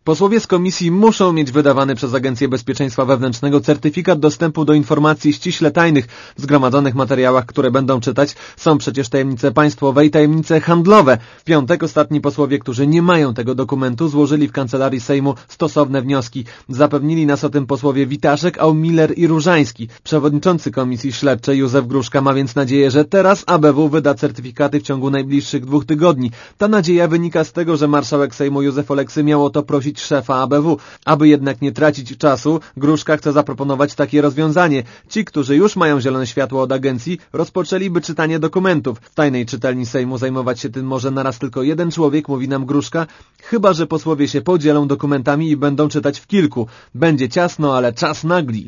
Posłowie z komisji muszą mieć wydawany przez Agencję Bezpieczeństwa Wewnętrznego certyfikat dostępu do informacji ściśle tajnych. W zgromadzonych materiałach, które będą czytać, są przecież tajemnice państwowe i tajemnice handlowe. W piątek ostatni posłowie, którzy nie mają tego dokumentu, złożyli w Kancelarii Sejmu stosowne wnioski. Zapewnili nas o tym posłowie Witaszek, Aumiller i Różański. Przewodniczący Komisji Śledczej Józef Gruszka ma więc nadzieję, że teraz ABW wyda certyfikaty w ciągu najbliższych 2 tygodni. Ta nadzieja wynika z tego, że marszałek Sejmu Józef Oleksy miał o to prosić szefa ABW. Aby jednak nie tracić czasu, Gruszka chce zaproponować takie rozwiązanie. Ci, którzy już mają zielone światło od agencji, rozpoczęliby czytanie dokumentów. W tajnej czytelni Sejmu zajmować się tym może naraz tylko jeden człowiek, mówi nam Gruszka, chyba że posłowie się podzielą dokumentami i będą czytać w kilku. Będzie ciasno, ale czas nagli.